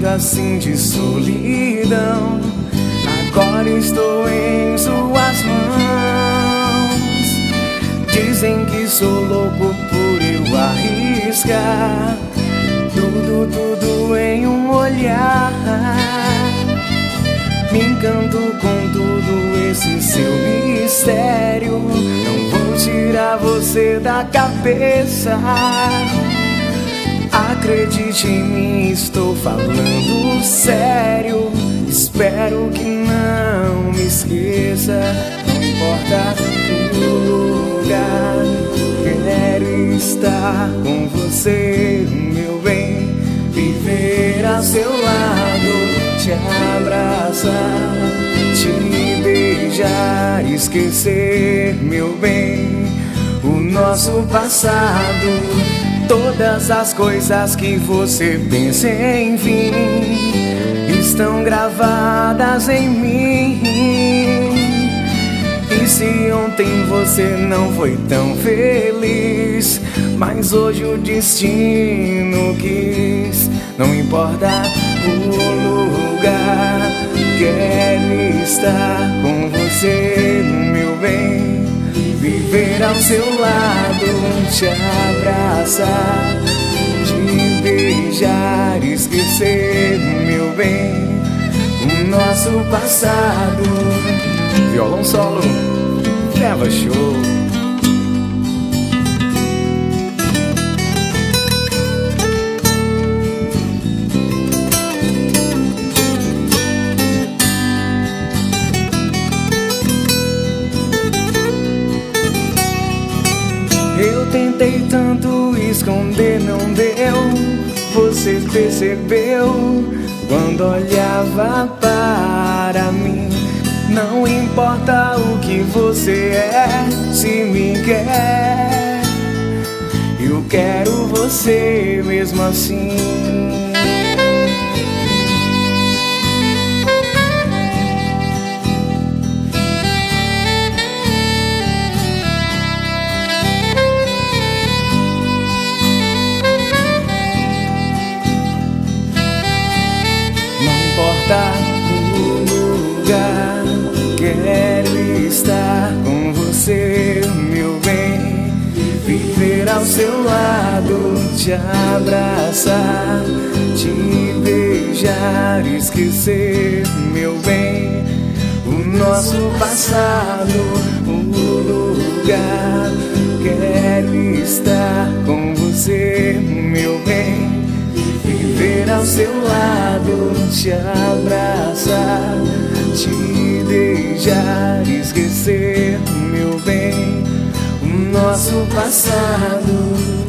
momento assim de solidão. Agora estou em suas mãos. Dizem que sou louco por eu arriscar tudo em um olhar. Me encanto com tudo esse seu mistério. Não vou tirar você da cabeça. Acredite em mim, estou falando sério. Espero que não me esqueça. Não importa o lugar, quero estar com você, meu bem. Viver ao seu lado, te abraçar, te beijar, esquecer, meu bem, o nosso passado. Todas as coisas que você pensa, enfim, estão gravadas em mim. E se ontem você não foi tão feliz, mas hoje o destino quis. Não importa o lugar, quero estar com você, meu bem. Viver ao seu lado, te abraçar, te beijar, esquecer, meu bem, o nosso passado. Violão solo, leva show. Eu tentei tanto esconder, não deu. Você percebeu quando olhava para mim. Não importa o que você é, se me quer, eu quero você mesmo assim. Não importa o lugar, quero estar com você, meu bem. Viver ao seu lado, te abraçar, te beijar, esquecer, meu bem, o nosso passado, o lugar. Quero estar com você, meu bem. Viver ao seu lado, te abraçar, te beijar, esquecer, meu bem, o nosso passado.